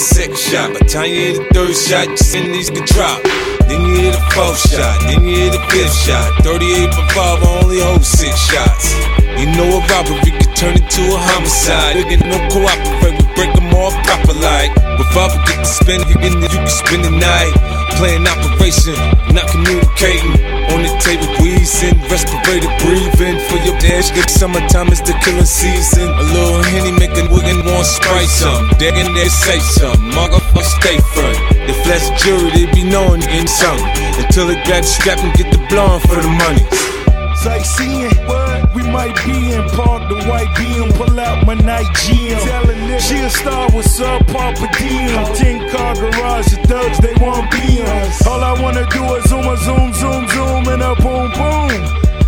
second shot. By the time you hit the third shot, you send these could drop. Then you hit a fourth shot, then you hit a fifth shot. 38 for 5, I only hold 6 shots. You know a robbery could turn into a homicide. We get no cooperate, we break them all proper like. Revolver get to spend, you can spend the night. Playing operation, not communicating. On the table, wheezing, respirator, breathing. For your dash, get summertime, it's the killing season. A little Henny make a wiggin' want Sprite some. Daggin' there, say something. Motherfucker, stay front. They flash the jury, they be knowing you in something. Until they grab the strap and get the blowin' for the money. Sightseeing, we might be in park, the white BM, pull out my night GM. She a star with subpar per diem. 10-car garage, the thugs, they want BMs. All I wanna do is zoom, and a boom, boom.